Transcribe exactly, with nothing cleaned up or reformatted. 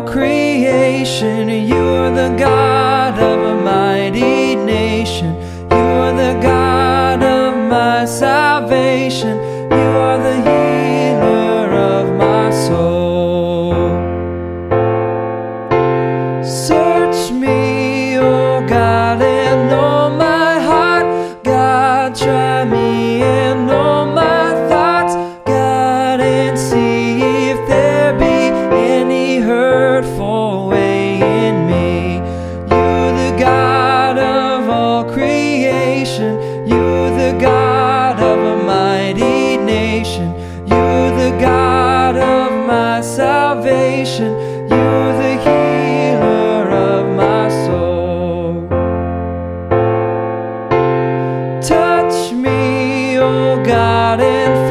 creation. You're the God of a mighty nation. You're the God of my salvation. You are the healer of my soul. Search me, oh God, and know my heart. God, try me and know my thoughts. God, and see if there be any hurtful way in me. You're the God of all creation. You're the God of a mighty nation. You're the God of my salvation. You're the healer of my soul. Touch me, oh God, and